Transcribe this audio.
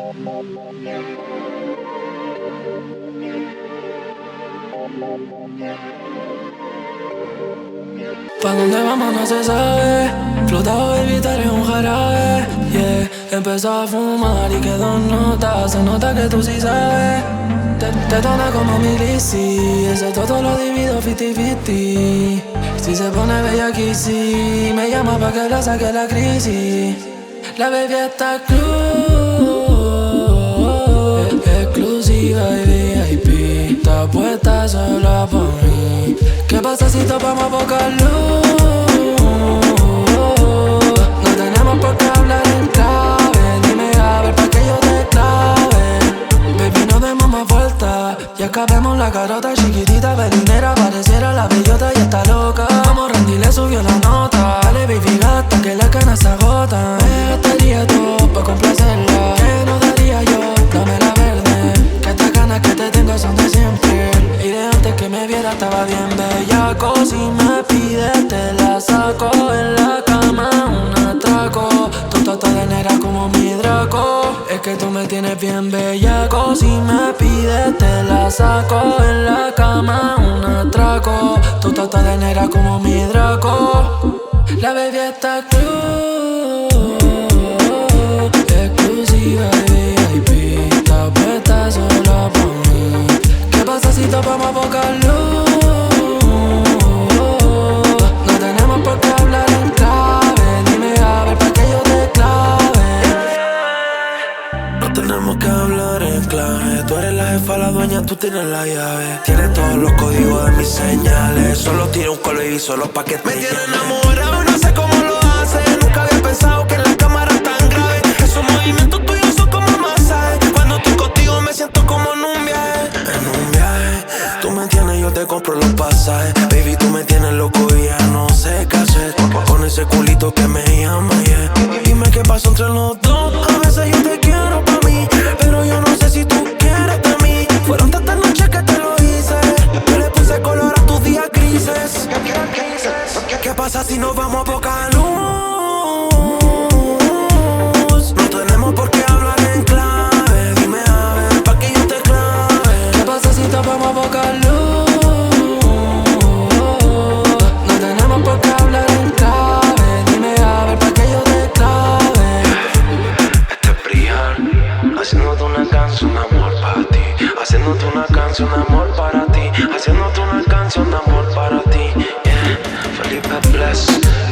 Pa' dónde vamos no se sabe. Flotado baby, tú eres un jarabe. Yeah, empezó a fumar y quedó nota. Se nota que tú sí sabes. Te tona como mi Lizzy. Ese todo lo divido 50-50. Si se pone bella aquí sí. Me llama pa' que la saque la crisis. La baby está exclusiva y VIP. Está puesta sola por mí. ¿Qué pasa si topamos poca luz? No tenemos por qué hablar en clave. Dime a ver pa' que yo te clave. Baby, no demos más vueltas. Ya acabemos la carota chiquitita, belinera. Pareciera la bellota y está loca. Como Randy le subió la nota. Dale baby, gata, que las ganas se agotan. Me gastaría todo pa' complacerla. ¿Qué no daría yo? Dame la verde. Que estas ganas que te tengo son de siempre. Y de antes que me viera estaba bien bellaco. Si me pides te la saco. En la cama un atraco. Tu tata de negra como mi Draco. Es que tú me tienes bien bellaco. Si me pides te la saco. En la cama un atraco. Tu tata de negra como mi Draco. La baby está exclusiva y VIP. Está puesta sola por mí. ¿Qué pasa si topamos poca luz? No tenemos por qué hablar en clave. Dime a ver pa' que yo te clave. No tenemos que hablar en clave. Tú eres la jefa, la dueña, tú tienes la llave. Tienes todos los códigos de mis señales. Solo tira un color y solo pa' que te me tiene enamorado y no sé cómo lo hace. Nunca había pensado que en la cámara tan grave. Esos movimientos tuyos son como masaje. Cuando estoy contigo me siento como en un viaje. En un viaje. Tú me tienes, yo te compro los pasajes. Baby, tú me tienes loco y ya no sé qué hacer. Con ese culito que me llama, yeah. Dime qué pasó entre los dos. A veces yo te quiero pa' mí, pero yo no sé si tú quieres de mí. Fueron tantas noches que te lo hice. Yo le puse color a tus días grises. ¿Qué pasa si nos vamos a poca luz? No tenemos por qué hablar en clave. Dime a ver pa' que yo te clave. ¿Qué pasa si topamos a poca luz? No tenemos por qué hablar en clave. Dime a ver pa' que yo te clave. Este es Brian, haciéndote una canción de amor para ti. Haciéndote una canción de amor para ti. Haciéndote una canción de amor para ti. Yeah, Felipe Bless.